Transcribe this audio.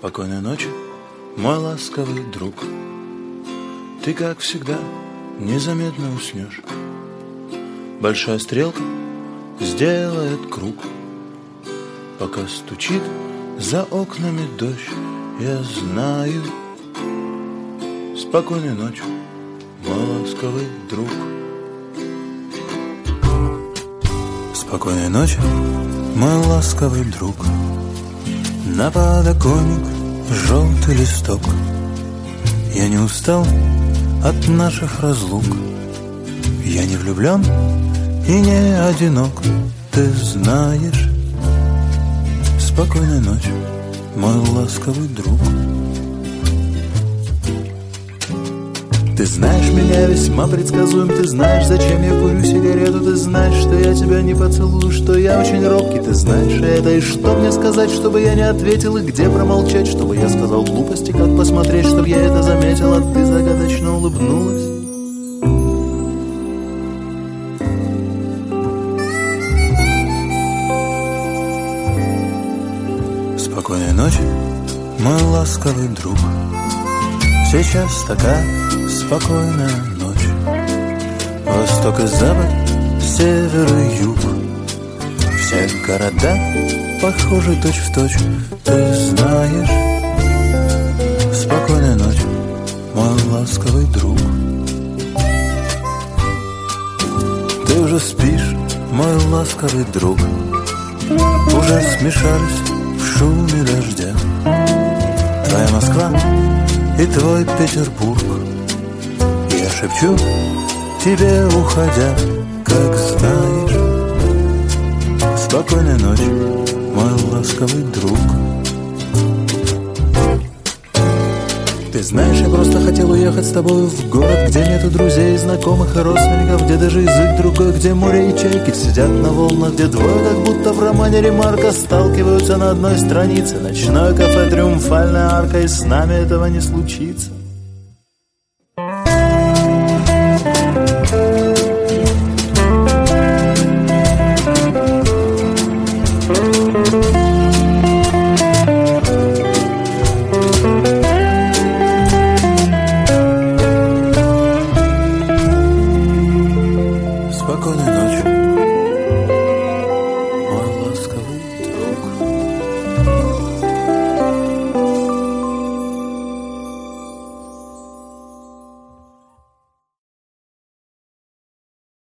Спокойной ночи, мой ласковый друг. Ты, как всегда, незаметно уснешь. Большая стрелка сделает круг, пока стучит за окнами дождь. Я знаю. Спокойной ночи, мой ласковый друг. Спокойной ночи, мой ласковый друг. На подоконник желтый листок. Я не устал от наших разлук. Я не влюблен и не одинок. Ты знаешь. Спокойной ночи, мой ласковый друг. Ты знаешь, меня весьма предсказуем. Ты знаешь, зачем я курю сигарету. Ты знаешь, что я тебя не поцелую, что я очень робкий. Ты знаешь это. И что мне сказать, чтобы я не ответил, и где промолчать, чтобы я сказал глупости, как посмотреть, чтобы я это заметил. А ты загадочно улыбнулась. Спокойной ночи, мой ласковый друг. Сейчас такая спокойная ночь. Восток и запад, север и юг. Все города похожи точь-в-точь. Ты знаешь. Спокойной ночи, мой ласковый друг. Ты уже спишь, мой ласковый друг. Уже смешались в шуме дождя твоя Москва и твой Петербург. Я шепчу тебе, уходя, как знаешь. Спокойной ночи, мой ласковый друг. Ты знаешь, я просто хотел уехать с тобой в город, где нету друзей, знакомых и родственников, где даже язык другой, где море и чайки сидят на волнах, где двое, как будто в романе Ремарка, сталкиваются на одной странице. Ночное кафе, триумфальная арка, и с нами этого не случится.